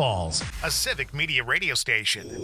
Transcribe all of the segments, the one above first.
Falls, a Civic Media radio station.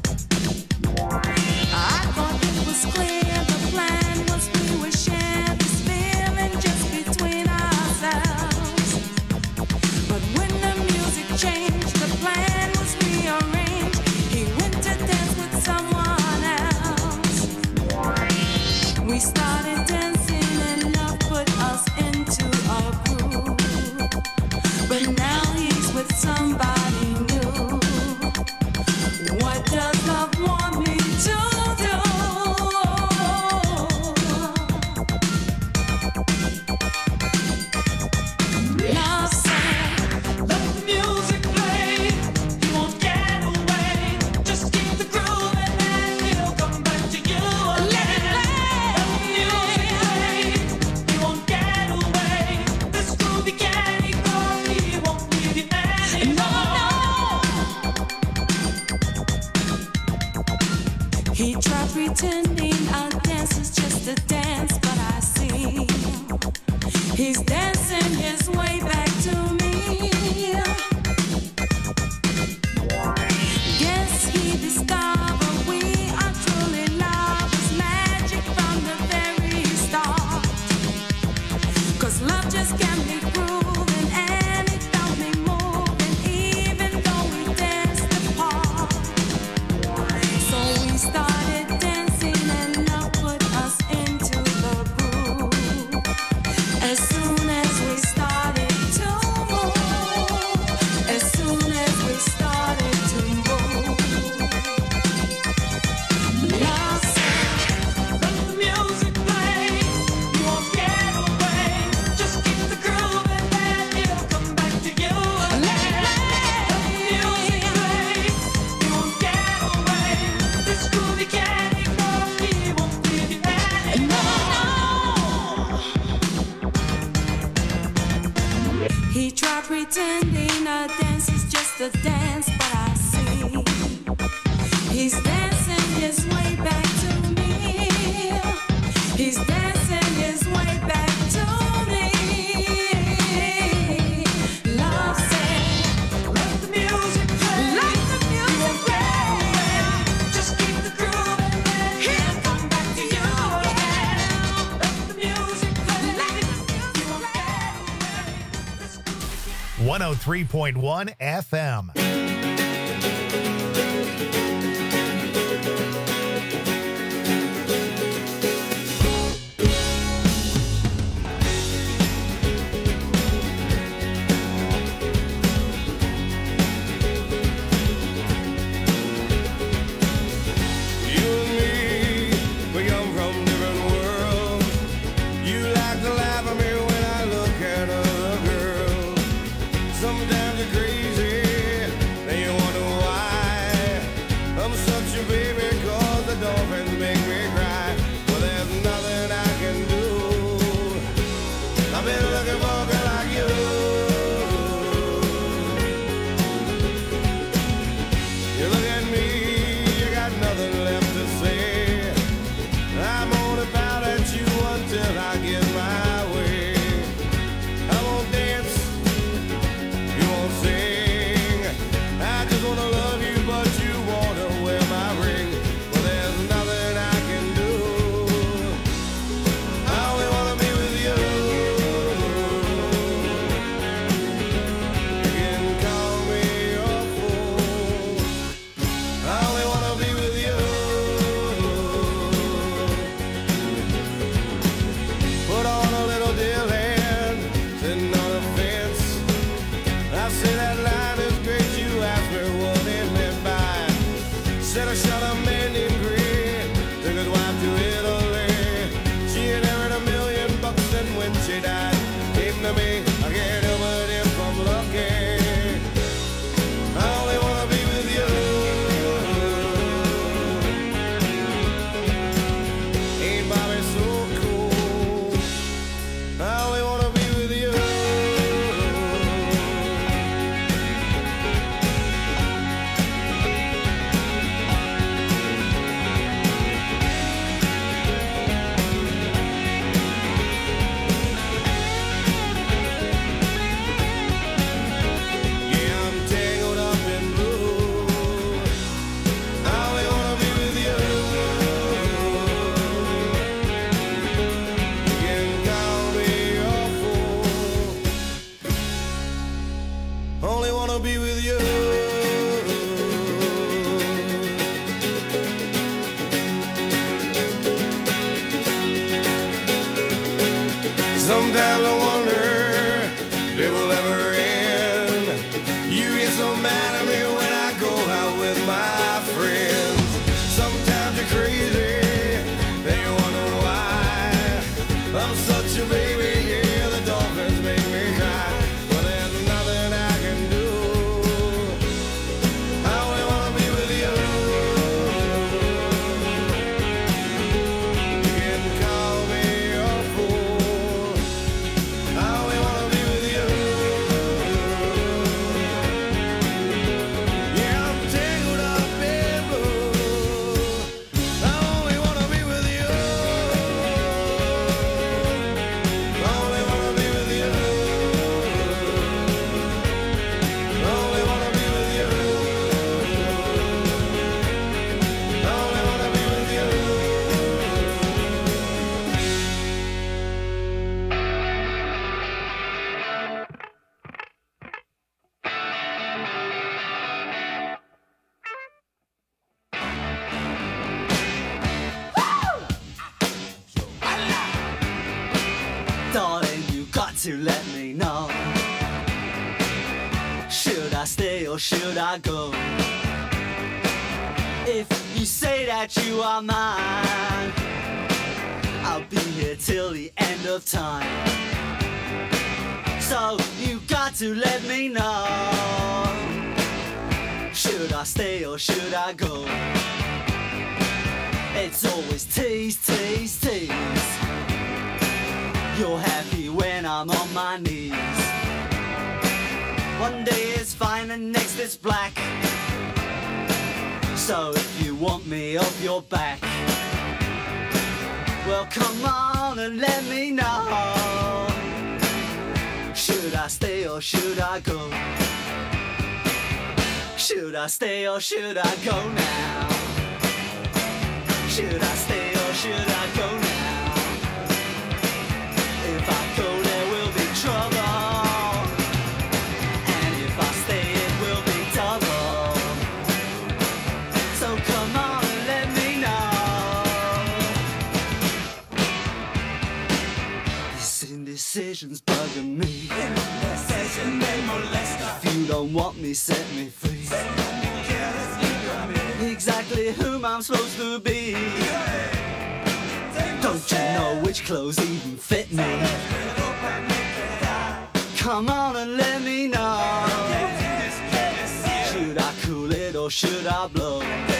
I thought it was clear the plan was we would share the He's dancing his way back to me. Guess he discovered we are truly lovers, magic from the very start. 'Cause love just can't be proven, and it felt me moving, even though we danced apart. So we started dancing, and love put us into the groove. As soon as we started to move, as soon as we started to move, love said, let the music play. You won't get away. Just keep the groove and then it'll come back to you again. Let the music play. You won't get away. This groove you can't ignore. He won't leave you anymore. He tried pretending a dance is just a dance, but I see he's dancing his way back to me. He's dancing his way back to me. Love said, let the music play. Let the music play. Just keep the groove and then he'll come back to you again. Let the music play. Let the music play. 103.1 FM. You and me, we come from different worlds. You like to laugh at me when I look at other girls. Sometimes you're crazy, then you wonder why. I'm such a baby 'cause the dolphins make me cry. Well, there's nothing I can do. I've been looking for a girl like you. You look at me, you got nothing left to say. I'm only bound at you until I get my way. I won't dance, you won't sing. I just wanna love you, but you wanna wear my ring. Well, there's nothing I can do. I only wanna be with you. You can call me your fool. I only wanna be with you. Put on a little deal hand, sitting on a fence. I say that line is great. You asked me what it meant by. Said I shot a man named Green, took his wife to Italy. She inherited $1 million, and when she died, came to me. I can't help it if I'm lucky. I only wanna be with you. Ain't Bobby so cool? I only wanna be with you. Yeah, I'm tangled up in blue. I only wanna be with you. You can call me your fool. Only wanna be with you. Sometimes I wonder if it will ever end. You get so mad at me when I go out with my friends. Sometimes you're crazy, then you wonder why. I'm such a baby, yeah, the dolphins make me cry. But there's nothing I can do. I only wanna be with you. You can call me your fool. to let me know. Should I stay or should I go? If you say that you are mine, I'll be here till the end of time. So you got to let me know. Should I stay or should I go? It's always tease, tease, tease. You're happy when I'm on my knees. One day it's fine and next it's black. So if you want me off your back, well come on and let me know. Should I stay or should I go? Should I stay or should I go now? Should I stay or should I go now? If I go there will be trouble, and if I stay it will be double. So come on and let me know. This indecision's bugging me. If you don't want me, set me free. Exactly whom I'm supposed to be. Don't you know which clothes even fit me? Come on and let me know. Should I cool it or should I blow?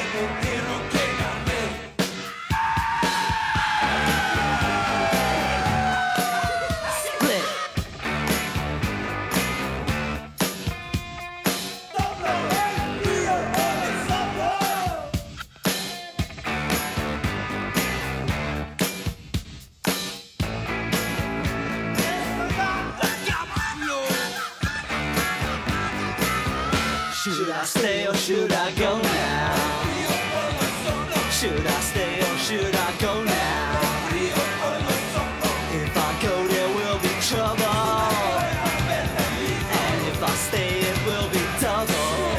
Split. Should I stay or should I go now? Should I stay or should I go now? If I go there will be trouble, and if I stay it will be double.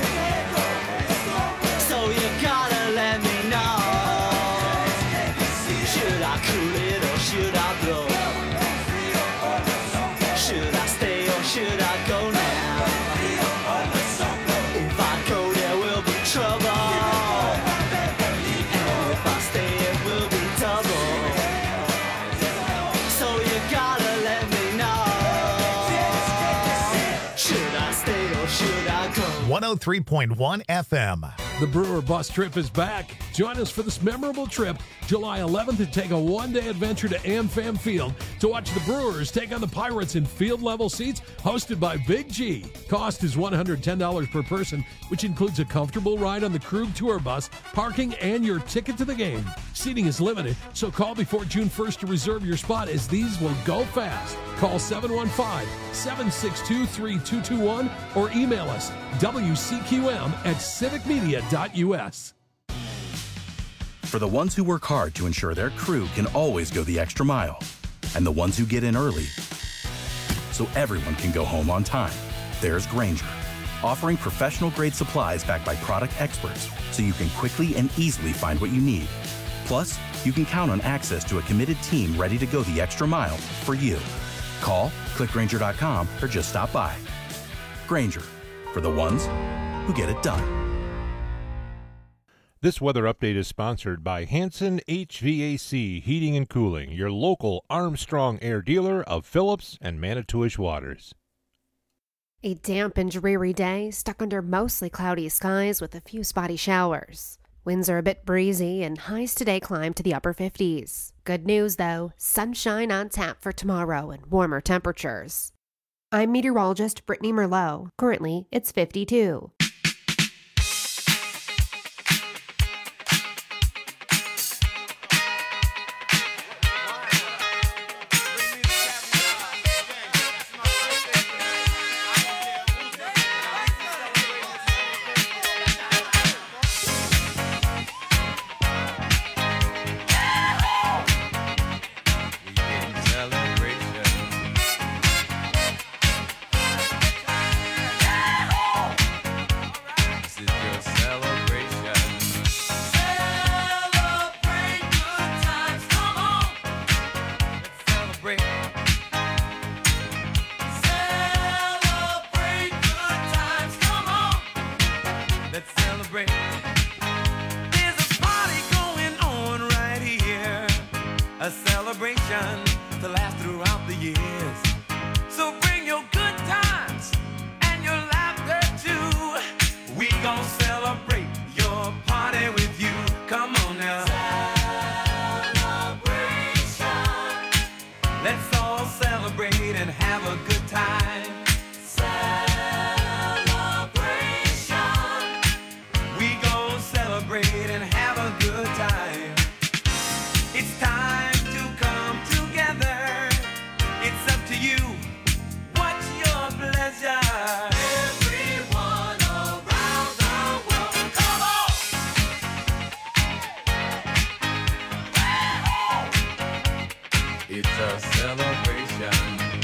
So you gotta let me know. Should I cool it or should I blow? Should I stay or should I go now? So you gotta let me know. Should I stay or should I go? 103.1 FM. The Brewer Bus Trip is back. Join us for this memorable trip, July 11th, to take a one-day adventure to AmFam Field to watch the Brewers take on the Pirates in field-level seats hosted by Big G. Cost is $110 per person, which includes a comfortable ride on the Krug Tour Bus, parking, and your ticket to the game. Seating is limited, so call before June 1st to reserve your spot, as these will go fast. Call 715-762-3221 or email us wcqm@civicmedia.us. For the ones who work hard to ensure their crew can always go the extra mile, and the ones who get in early so everyone can go home on time, there's Grainger, offering professional-grade supplies backed by product experts so you can quickly and easily find what you need. Plus, you can count on access to a committed team ready to go the extra mile for you. Call, click Grainger.com, or just stop by. Grainger, for the ones who get it done. This weather update is sponsored by Hanson HVAC Heating and Cooling, your local Armstrong Air dealer of Phillips and Manitowish Waters. A damp and dreary day, stuck under mostly cloudy skies with a few spotty showers. Winds are a bit breezy and highs today climb to the upper 50s. Good news though, sunshine on tap for tomorrow and warmer temperatures. I'm meteorologist Brittany Merlot. Currently, it's 52. gonna celebrate and have a good time. Celebration. We gonna celebrate and have a good time. It's time to come together. It's up to you. What's your pleasure? Everyone around the world, come on! It's a celebration.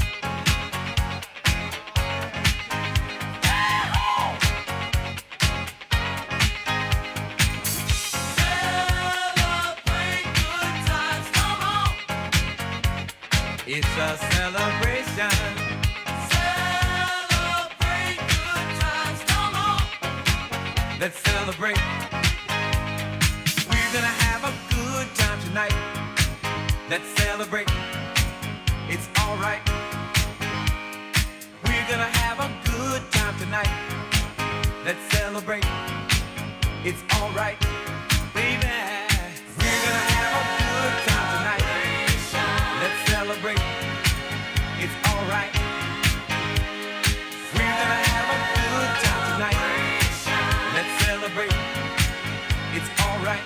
Celebrate good times, come on! It's a celebration. Celebrate good times, come on! Let's celebrate. We're gonna have a good time tonight. Let's celebrate. It's alright. We're gonna have a good time tonight. Let's celebrate. It's alright. Baby, we're gonna have a good time tonight. Let's celebrate. It's alright. We're gonna have a good time tonight. Let's celebrate. It's alright.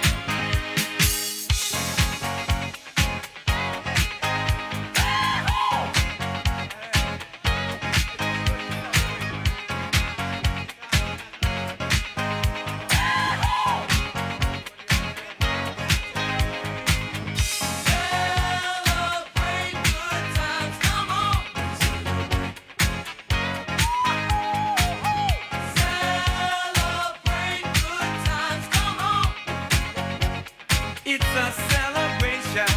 Celebrate good times, come on. Celebrate good times, come on. It's a celebration.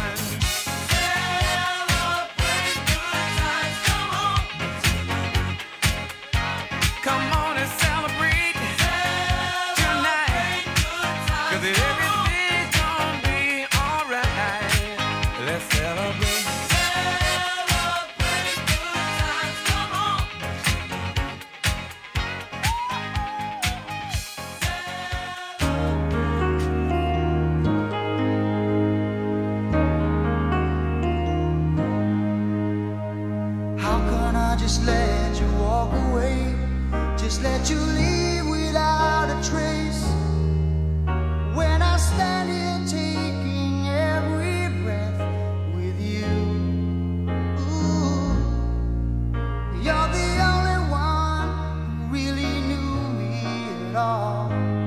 Celebrate good times, come on. Come on and celebrate tonight. 'Cause everything's gonna be alright. Let's celebrate. Celebrate good times, come on. How can I just let you walk away? Just let you leave without a trace. When I stand here taking every breath with you. Ooh, you're the only one who really knew me at all.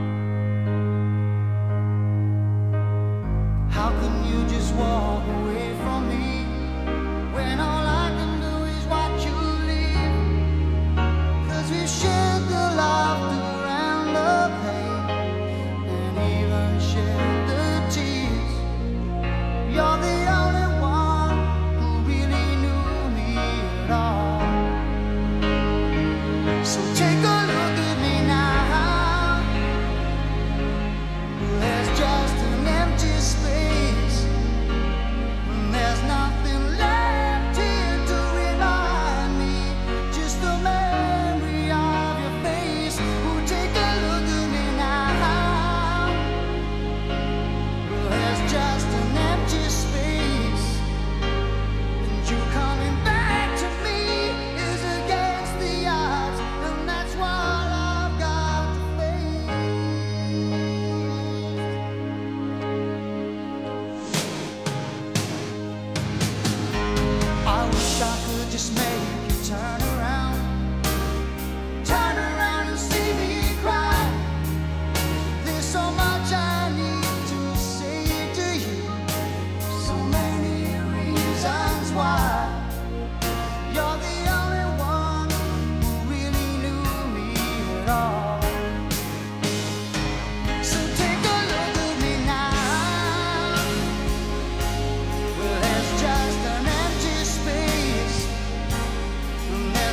How can you just walk away from me when all I can do is watch you leave? 'Cause we've shared the laughter and the pain, and even shared the tears. You're the only one who really knew me at all. So take a look at me now. There's just an empty space. There's nothing left here to remind me. Just the memory of your face. Oh, take a look at me now. There's just an empty space. And you coming back to me is against the odds. And that's what I've got to face. I wish I could just make you turn around and see me cry. There's so much I need to say to you, so many reasons why. You're the only one who really knew me at all. So take a look at me now. There's just an empty space.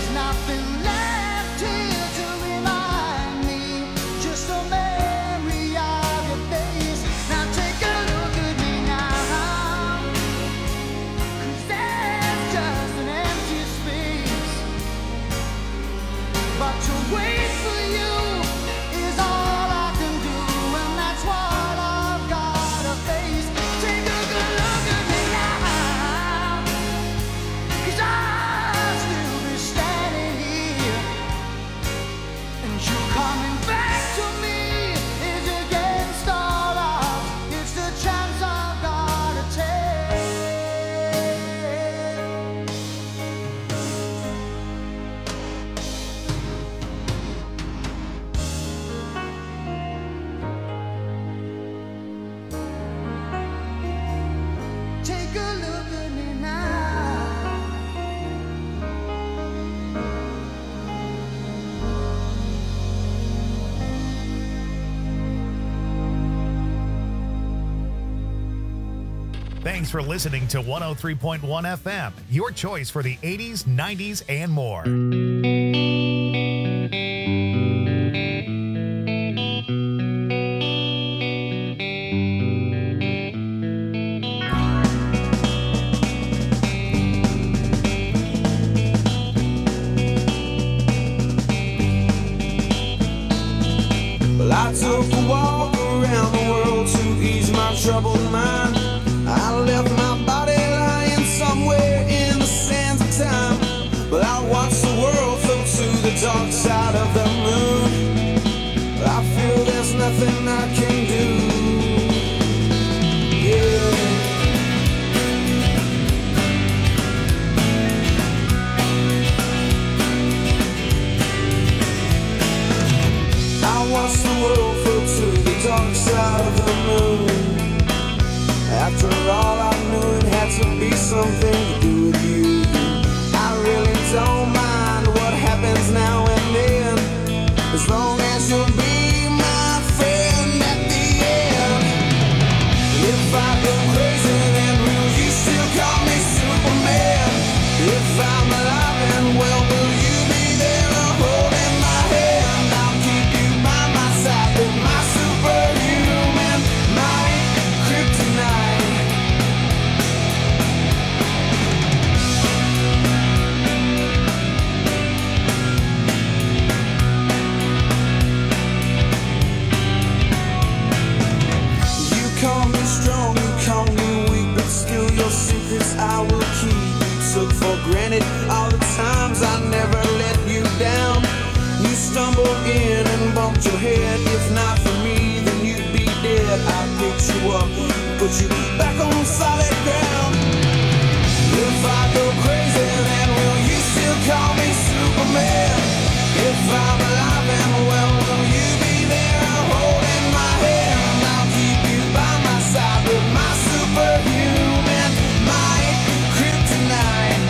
Thanks for listening to 103.1 FM, your choice for the 80s, 90s, and more. Well, I took a walk around the world to ease my troubled mind. I left my body lying somewhere in the sands of time. But I watched the world float to the dark side of the moon. But I feel there's nothing I can do. Yeah. I watched the world float to the dark side of the moon. After all, I knew it had to be something to do with you. I really don't mind what happens now and then, as long as you'll be my friend at the end. If I go crazy, then will you still call me Superman? If I'm alive and well, will you be there holding my hand? I'll keep you by my side with my superhuman might, kryptonite. Call me strong, you call me weak, but still your secrets I will keep. You took for granted all the times I never let you down. You stumbled in and bumped your head. If not for me, then you'd be dead. I picked you up, put you back on solid ground. If I go crazy, then will you still call me Superman? If I'm alive and well, will you be there holding my hand? I'll keep you by my side with my superhuman might, kryptonite.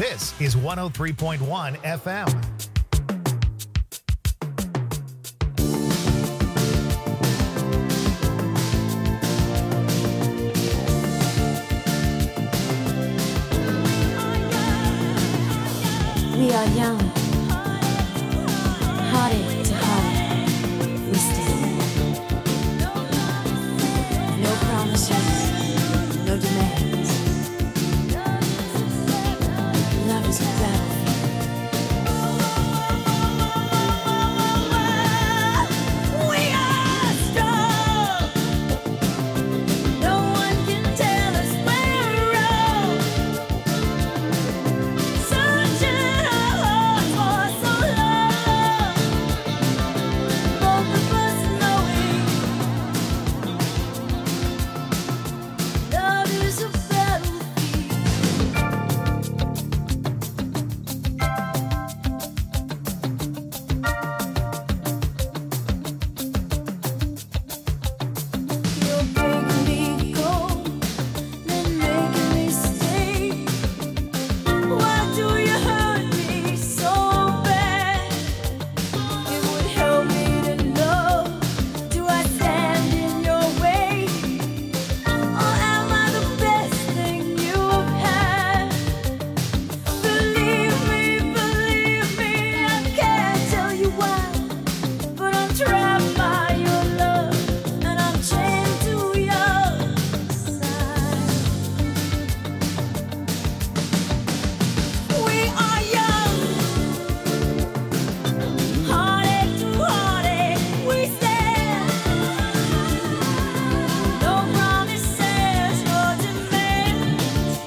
This is 103.1 FM. We are young, heartache to heartache, we stand. No promises, no demands. Love is a battlefield. We are strong. No one can tell us we're wrong. Searching our hearts for so long. Both of us knowing love is a battlefield. You're making me go, then making me stay. Why do you hurt me so bad? It would help me to know. Do I stand in your way, or am I the best thing you've had? Believe me, I can't tell you why, but I'm trapped by your love, and I'm chained to your side. We are young, heartache to heartache, we stand. No promises, no demands.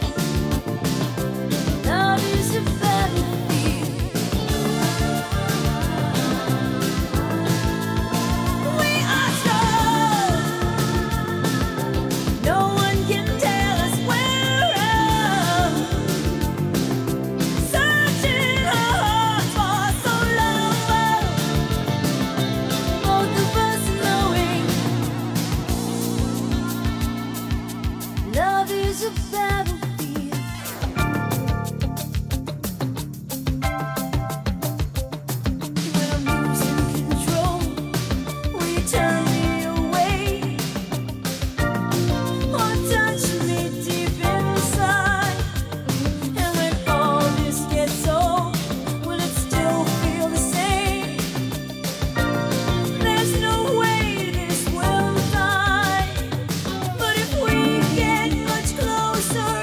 Love is a battlefield. We are strong. No one can tell us we're wrong. Searching our hearts for so long. Both of us knowing love is a battlefield. When I'm losing control, will you turn me away, or touch me deep inside? And when all this gets old, will it still feel the same? There's no way this will die, but if we get much closer,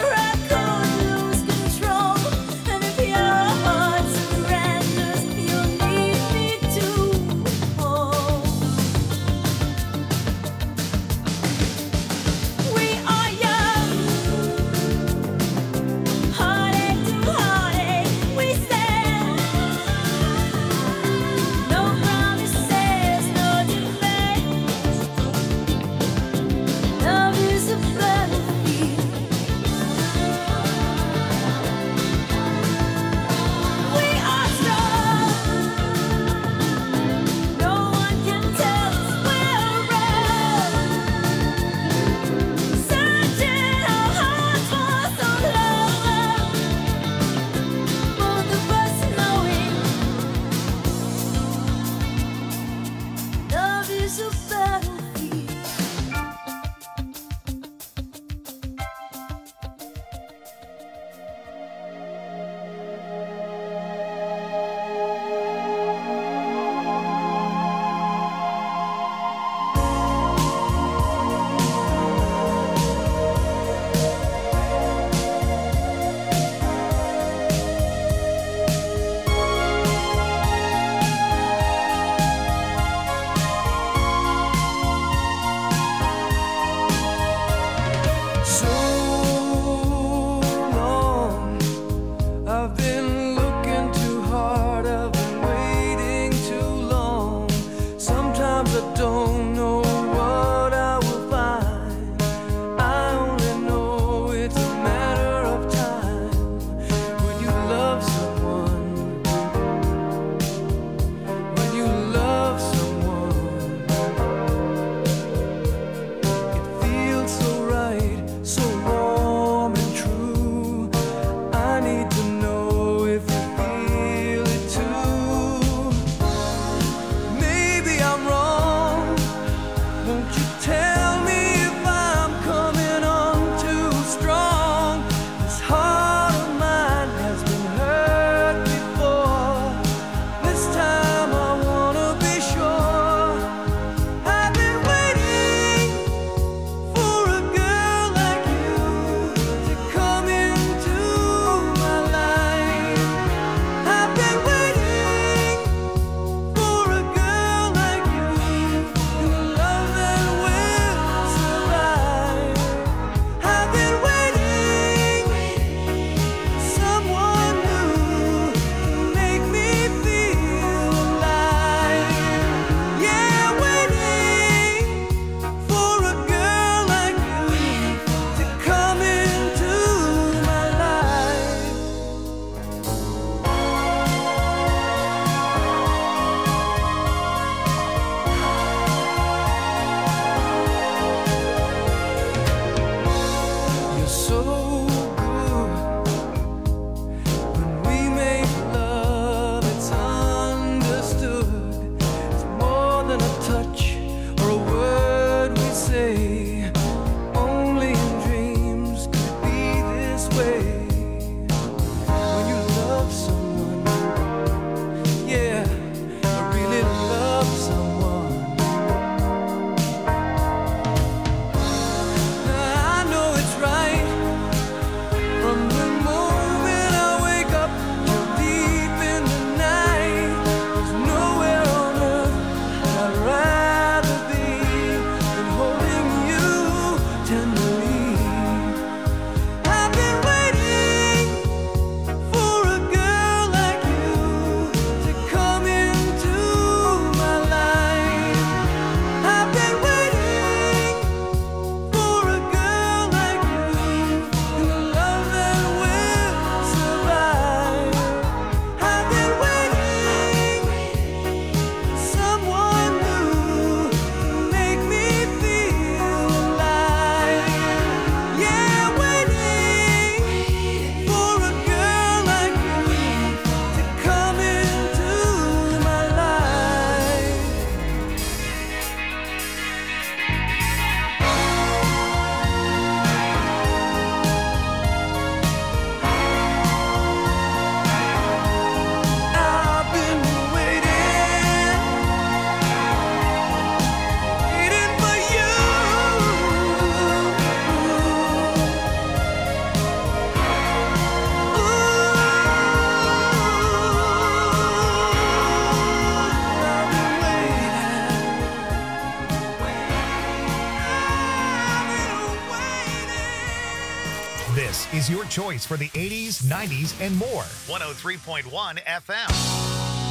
This is your choice for the 80s, 90s, and more. 103.1 FM.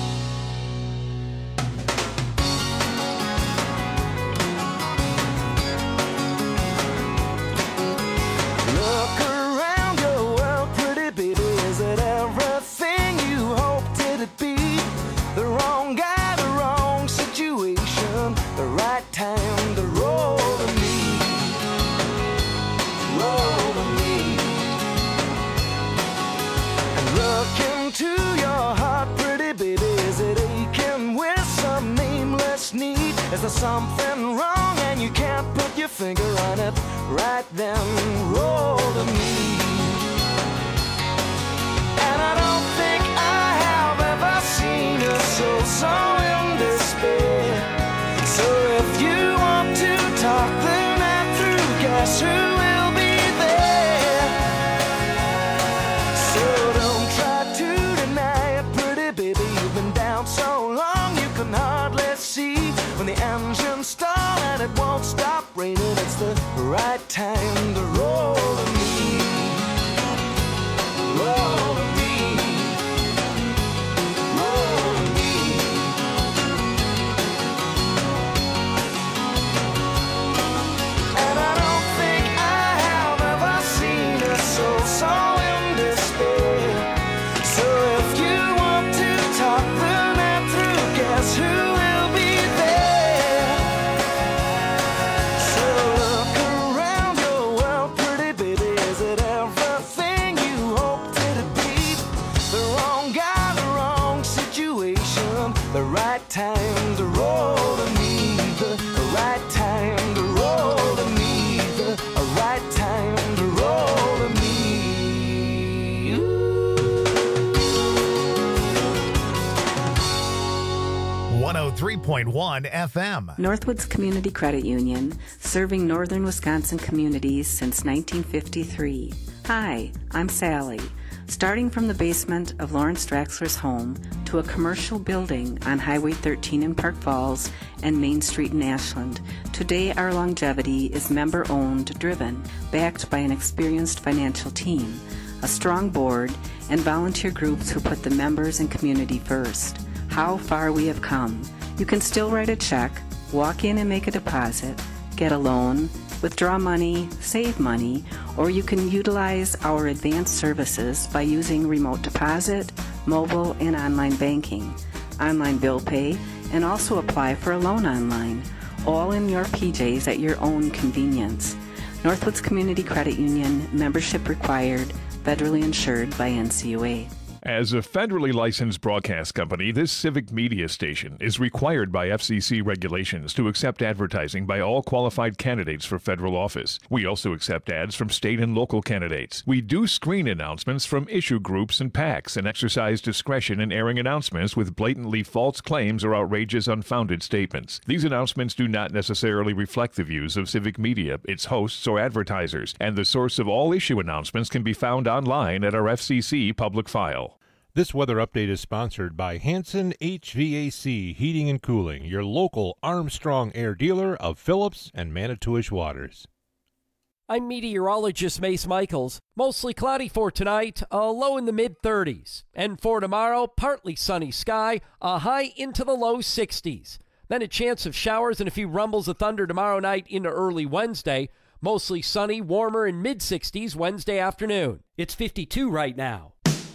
Look around your world, pretty baby. Is it everything you hoped it'd be? The wrong guy, the wrong situation, the right time to roll to me. Roll to me. And look into your heart, pretty baby. Is it aching with some nameless need? Is there something wrong and you can't put your finger on it? Right then, roll to me. And I don't think I have ever seen a soul so in despair. So if you want to talk the night through, guess who will be there? So don't try to deny it, pretty baby. You've been down so long you can hardly see. When the engines stall and it won't stop raining, it's the right time to roll to me. Roll to me. Roll to me. And I don't think I have ever seen a soul so in despair. So if you want to talk the night through, guess who will be there? So look around your world, pretty baby. Is it everything you hoped it'd be? The wrong guy, the wrong situation, the right time to roll to me. The right time to roll to me. The right time to roll to me. Ooh. 103.1 FM. Northwoods Community Credit Union, serving northern Wisconsin communities since 1953. Hi, I'm Sally. Starting from the basement of Lawrence Draxler's home to a commercial building on Highway 13 in Park Falls and Main Street in Ashland, today our longevity is member-owned, driven, backed by an experienced financial team, a strong board, and volunteer groups who put the members and community first. How far we have come. You can still write a check, walk in and make a deposit, get a loan, withdraw money, save money, or you can utilize our advanced services by using remote deposit, mobile, and online banking, online bill pay, and also apply for a loan online, all in your PJs at your own convenience. Northwoods Community Credit Union, membership required, federally insured by NCUA. As a federally licensed broadcast company, this civic media station is required by FCC regulations to accept advertising by all qualified candidates for federal office. We also accept ads from state and local candidates. We do screen announcements from issue groups and PACs and exercise discretion in airing announcements with blatantly false claims or outrageous unfounded statements. These announcements do not necessarily reflect the views of civic media, its hosts, or advertisers, and the source of all issue announcements can be found online at our FCC public file. This weather update is sponsored by Hanson HVAC Heating and Cooling, your local Armstrong Air dealer of Phillips and Manitowish Waters. I'm meteorologist Mace Michaels. Mostly cloudy for tonight, a low in the mid-30s. And for tomorrow, partly sunny sky, a high into the low 60s. Then a chance of showers and a few rumbles of thunder tomorrow night into early Wednesday. Mostly sunny, warmer in mid-60s Wednesday afternoon. It's 52 right now.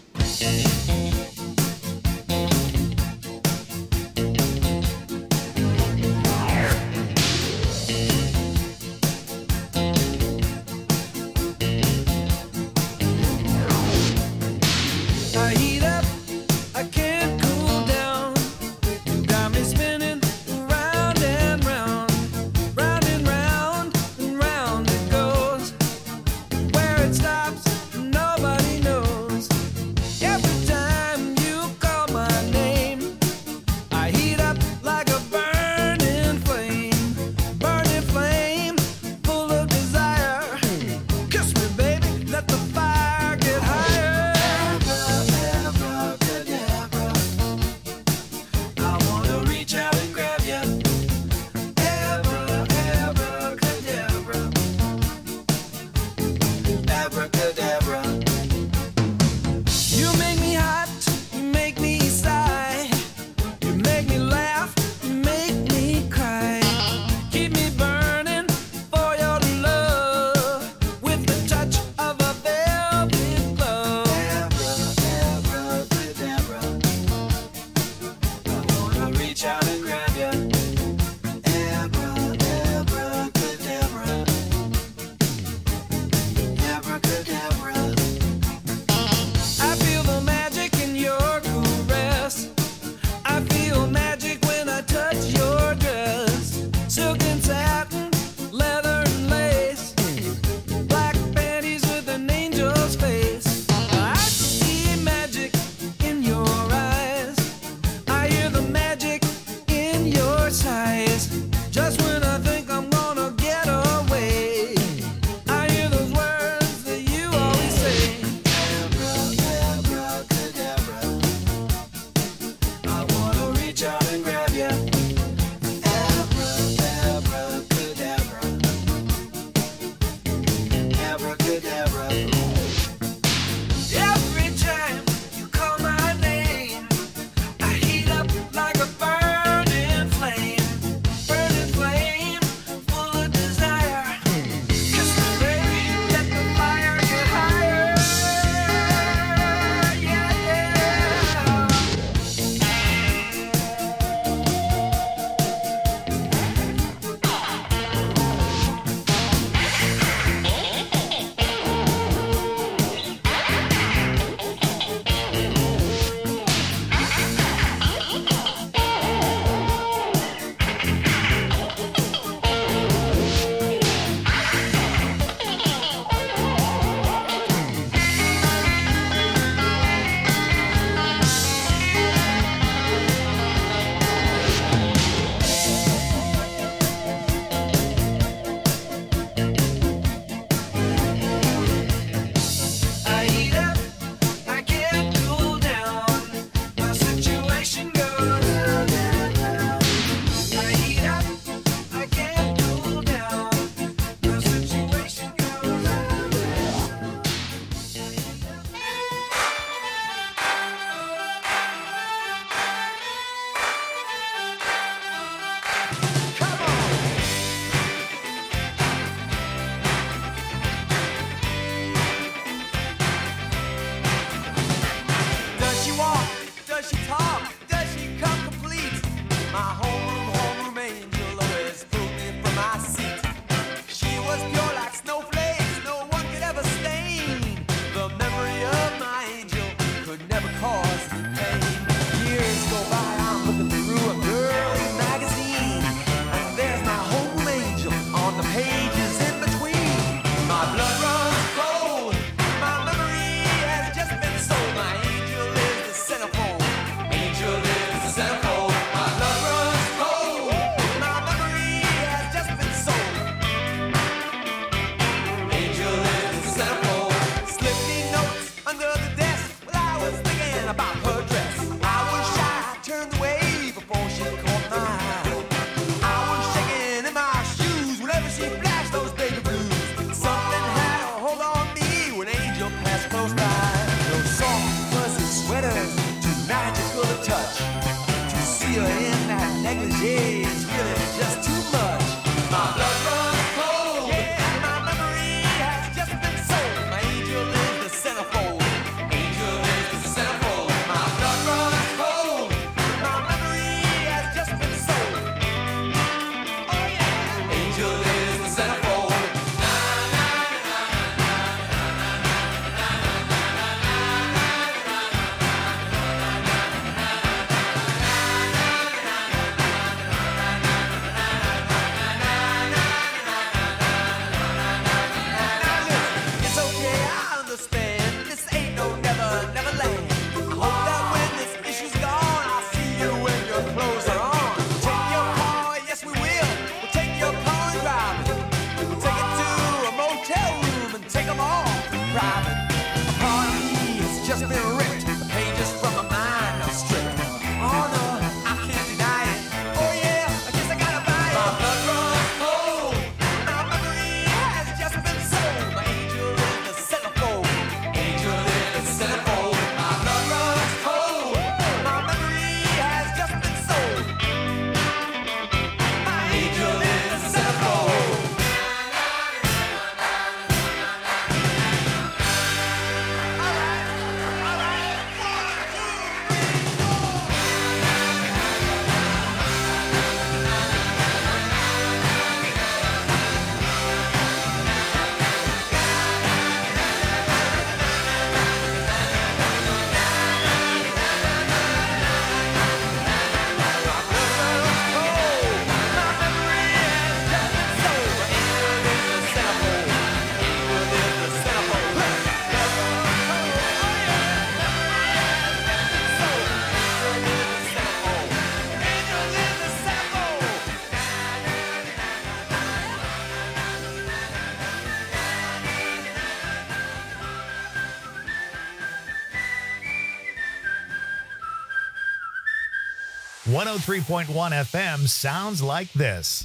I heat up, I can't cool down. You got me spinning round and round, round and round, and round it goes. Where it stops, nobody knows. Every time My blood runs cold. My memory has just been sold. My angel is the centerfold. Angel is the centerfold. My blood runs cold. My memory has just been sold. Angel is the centerfold. Slipped me notes under the desk while I was thinking about her dress. I was shy, turned away before she caught my eye. I was shaking in my shoes whenever she flashed those baby blues. Something had a hold on me when Angel passed close by. Those soft, fuzzy sweaters, too magical to touch. To see her in that negligee is really just too much. My blood runs cold. Yeah, my memory has just been sold. My angel is the centerfold. Angel is the centerfold. My blood runs cold. My memory has just been sold. Oh yeah. Angel is the centerfold. It's okay, I understand. This ain't no never, never land. I hope that when this issue's gone, I'll see you when your clothes are on. Take your car, yes we will. We'll take your car and drive it. We'll take it to a motel room and take them all private. A part of me has just been ripped. The pages from my mind are stripped. Oh no, I can't deny it. Oh yeah, I guess I gotta buy it. My blood runs cold. My memory has just been sold. My angel is the centerfold. Angel is the centerfold. My blood runs cold. My memory has just been sold. My angel is the centerfold. One 103.1 FM sounds like this.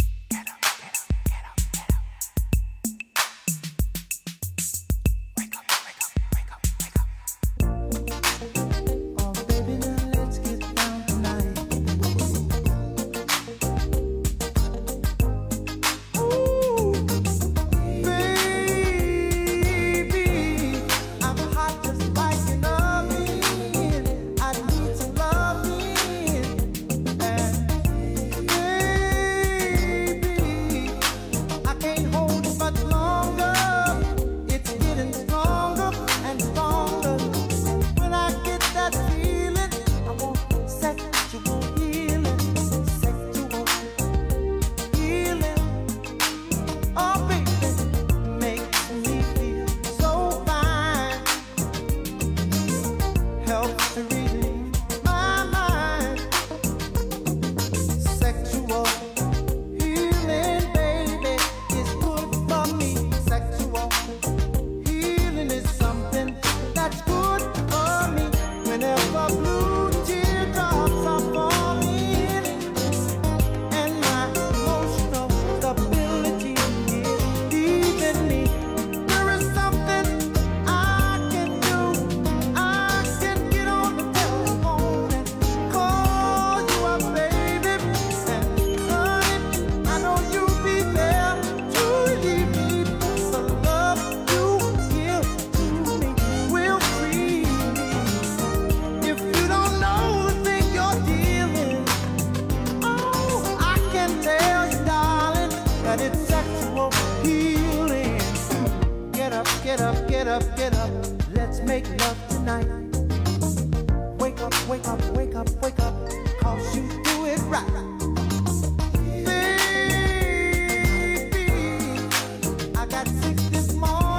Get up, let's make love tonight. Wake up, wake up, wake up, wake up, 'cause you do it right. Baby, I got 6 this morning.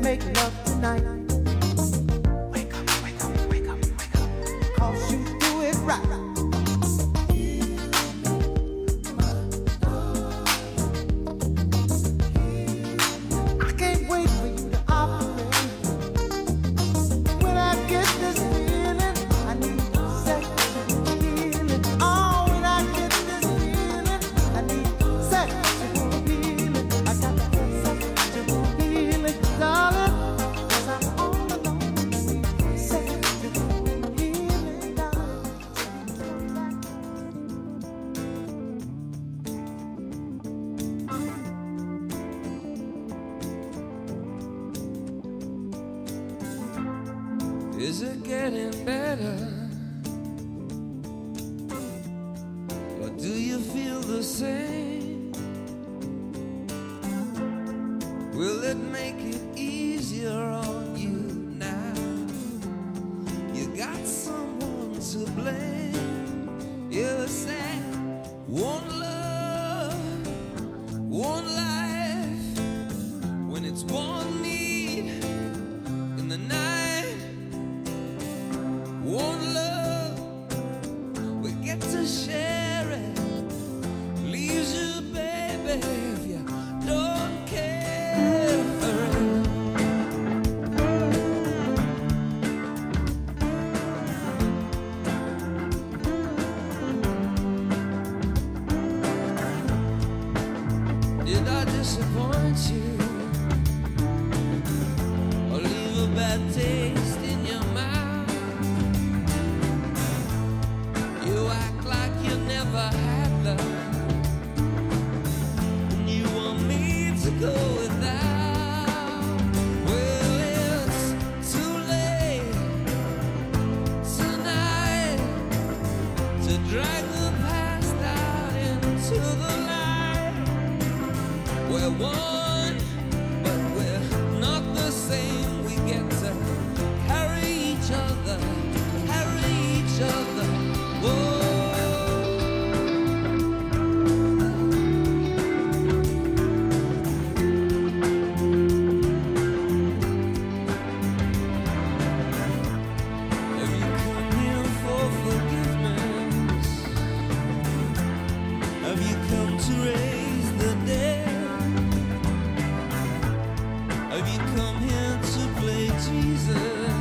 make love tonight. Wake up, wake up, wake up, wake up. 'Cause you do it right. I can't wait for you to operate. When I get this feeling, I need sexual healing. Oh, when I get this feeling, I need sexual healing. I got sexual healing, darling. 'Cause I'm all alone. Sexual healing, darling. Is it getting better? Or do you feel the same? Will it make it easier on you now? You got someone to blame. You say, one love, one life. When it's one need in the night, one love, we get to share it. Leaves you, baby, if you don't care for it. Did I disappoint you? Or leave a bad taste in your mouth? You act like you never had love, and you want me to go without. Well, it's too late tonight to drag the past out into the light. We're one, but we're not the same. We get to carry each other, carry each other. Whoa. Have you come here for forgiveness? Have you come to raise the dead? Have you come here to play Jesus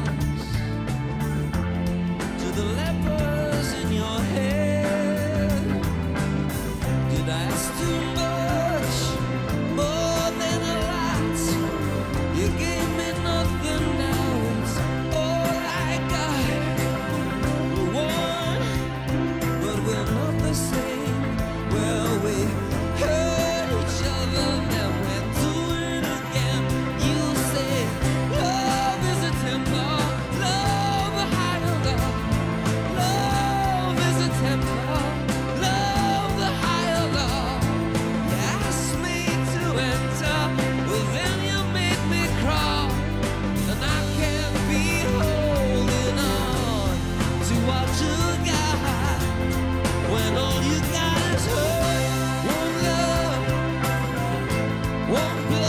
to the lepers in your head? Did I ask too much, more than a lot? You gave me nothing, now it's all I got. We're one, but we're not the same. Well, we hurt each other, now we're doing it again. You say love is a temple, love a higher love. Love is a temple, love the higher love. You asked me to enter, well then you made me crawl, and I can't be holding on to what you got when all you got is hurt. One love, one blood.